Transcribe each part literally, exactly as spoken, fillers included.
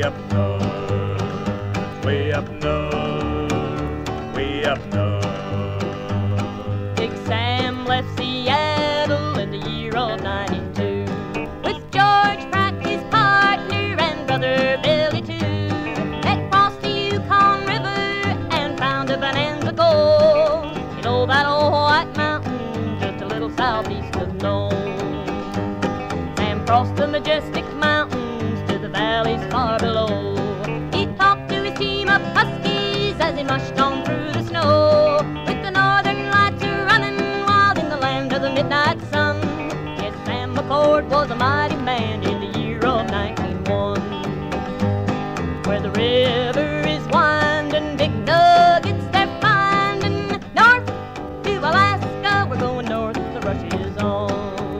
up north, way up north, way up north. Big Sam left Seattle in the year of ninety-two with George Pratt, his partner, and brother Billy too. They crossed the Yukon River and found a bonanza gold. You know that old white mountain just a little southeast of Nome. Sam crossed the majestic mountains to the valleys far below. He talked to his team of huskies as he mushed on through the snow, with the northern lights running wild in the land of the midnight sun. Yes, Sam McCord was a mighty man in the year of nineteen oh one. Where the river is winding, big nuggets they're finding. North to Alaska, we're going north, the rush is on.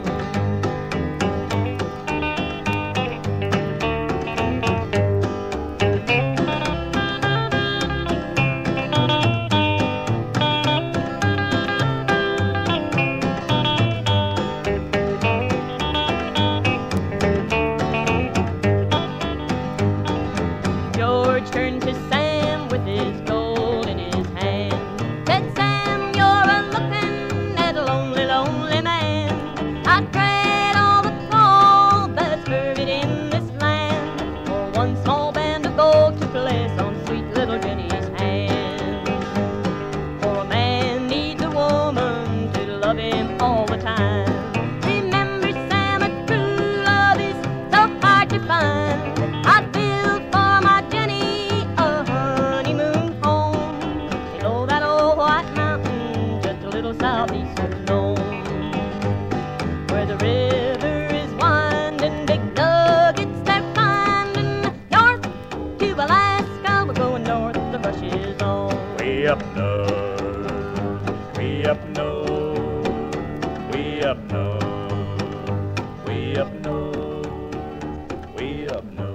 George turned to Sam with his gold in his hand. Said, Sam, you're a-looking at a lonely, lonely man. I'd trade all the gold that's buried in this land for one small band of gold to place on sweet little Jenny's hand. For a man needs a woman to love him all the time. Remember, Sam, a true love is so hard to find. I'd build for my Jenny a honeymoon home. You know that old white mountain just a little southeast of Nome, where the river is winding, big nuggets they're finding. North to Alaska, we're going north, the rush is on. Way up north, way up north, way up north, way up north, way up north.